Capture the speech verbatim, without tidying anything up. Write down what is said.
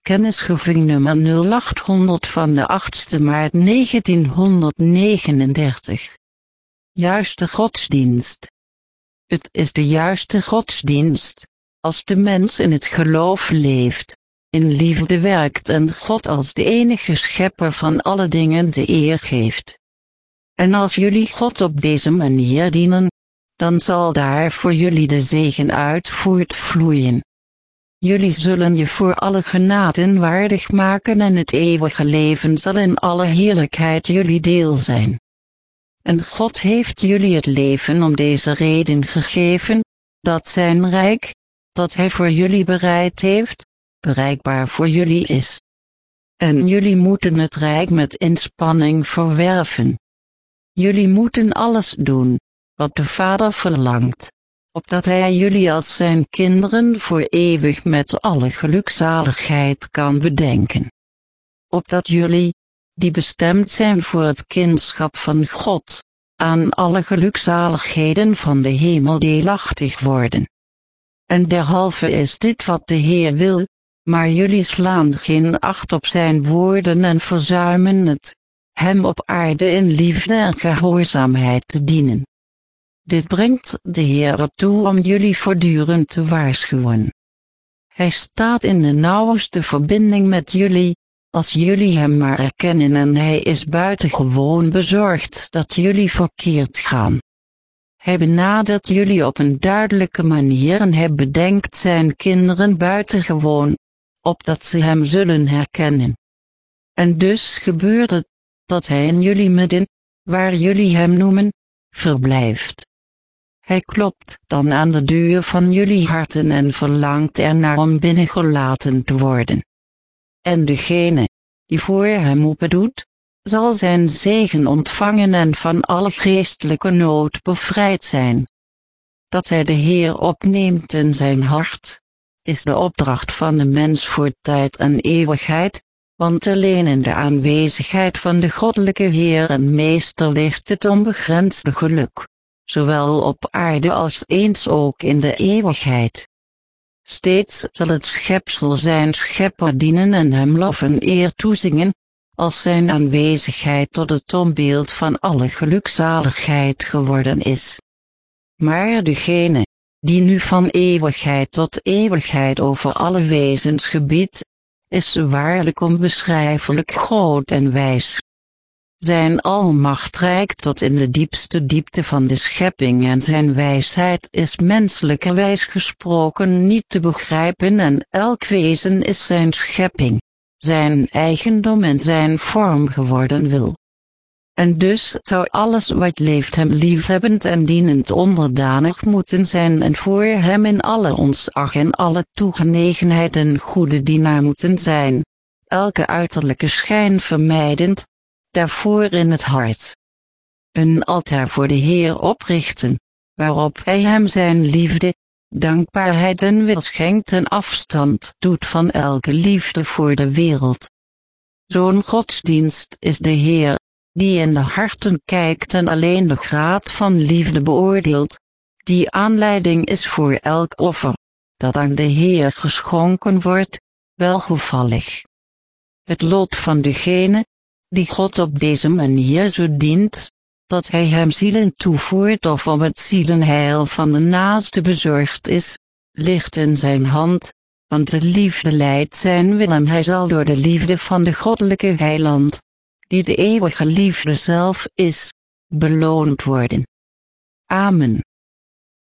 Kennisgeving nummer nul acht honderd van de achtste maart negentienhonderdnegenendertig. Juiste godsdienst. Het is de juiste godsdienst, als de mens in het geloof leeft, in liefde werkt en God als de enige schepper van alle dingen de eer geeft. En als jullie God op deze manier dienen, dan zal daar voor jullie de zegen uit voortvloeien. Jullie zullen je voor alle genaden waardig maken en het eeuwige leven zal in alle heerlijkheid jullie deel zijn. En God heeft jullie het leven om deze reden gegeven, dat zijn rijk, dat Hij voor jullie bereid heeft, bereikbaar voor jullie is. En jullie moeten het rijk met inspanning verwerven. Jullie moeten alles doen, wat de Vader verlangt, opdat Hij jullie als zijn kinderen voor eeuwig met alle gelukzaligheid kan bedenken. Opdat jullie, die bestemd zijn voor het kindschap van God, aan alle gelukzaligheden van de hemel deelachtig worden. En derhalve is dit wat de Heer wil, maar jullie slaan geen acht op zijn woorden en verzuimen het, hem op aarde in liefde en gehoorzaamheid te dienen. Dit brengt de Heer ertoe om jullie voortdurend te waarschuwen. Hij staat in de nauwste verbinding met jullie, als jullie hem maar erkennen, en hij is buitengewoon bezorgd dat jullie verkeerd gaan. Hij benadert jullie op een duidelijke manier en hij bedenkt zijn kinderen buitengewoon, opdat ze hem zullen herkennen. En dus gebeurt het, dat hij in jullie midden, waar jullie hem noemen, verblijft. Hij klopt dan aan de deur van jullie harten en verlangt ernaar om binnengelaten te worden. En degene, die voor hem opendoet, zal zijn zegen ontvangen en van alle geestelijke nood bevrijd zijn. Dat hij de Heer opneemt in zijn hart, is de opdracht van de mens voor tijd en eeuwigheid, want alleen in de aanwezigheid van de goddelijke Heer en Meester ligt het onbegrensde geluk, zowel op aarde als eens ook in de eeuwigheid. Steeds zal het schepsel zijn schepper dienen en hem lof en eer toezingen, als zijn aanwezigheid tot het toonbeeld van alle gelukzaligheid geworden is. Maar degene, die nu van eeuwigheid tot eeuwigheid over alle wezens gebiedt, is waarlijk onbeschrijfelijk groot en wijs. Zijn almacht reikt tot in de diepste diepte van de schepping en zijn wijsheid is menselijkerwijs gesproken niet te begrijpen en elk wezen is zijn schepping, zijn eigendom en zijn vorm geworden wil. En dus zou alles wat leeft hem liefhebbend en dienend onderdanig moeten zijn en voor hem in alle ontzag en alle toegenegenheid een goede dienaar moeten zijn, elke uiterlijke schijn vermijdend, daarvoor in het hart een altaar voor de Heer oprichten, waarop hij hem zijn liefde, dankbaarheid en wil schenkt en afstand doet van elke liefde voor de wereld. Zo'n godsdienst is de Heer, die in de harten kijkt en alleen de graad van liefde beoordeelt, die aanleiding is voor elk offer, dat aan de Heer geschonken wordt, welgevallig. Het lot van degene, die God op deze manier zo dient, dat hij hem zielen toevoert of om het zielenheil van de naaste bezorgd is, ligt in zijn hand, want de liefde leidt zijn wil en hij zal door de liefde van de goddelijke heiland, die de eeuwige liefde zelf is, beloond worden. Amen.